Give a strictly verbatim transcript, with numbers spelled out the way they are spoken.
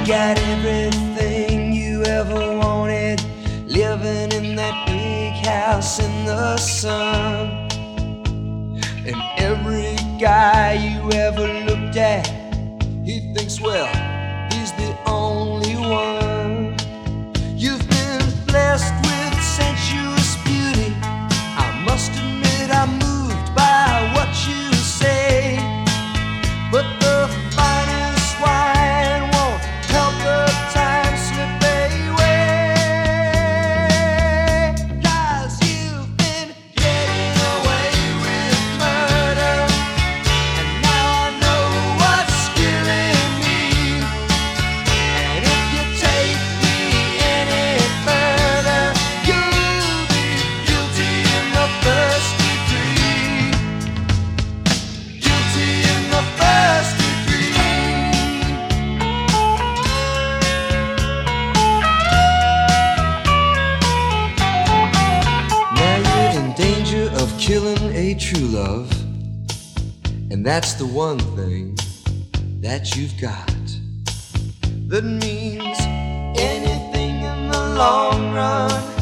got everything you ever wanted, living in that big house in the sun. And every guy you ever looked at, he thinks, well, he's the only one. You've been blessed with sensuous beauty. I must admit I'm moved by what you say, but the finest wine won't help the time slip away. 'Cause you've been getting away with murder, and now I know what's killing me. And if you take me any further, you'll be guilty in the first degree. Guilty in the first degree. Now you're in danger of killing a true love, and that's the one thing that you've got that means anything in the long run.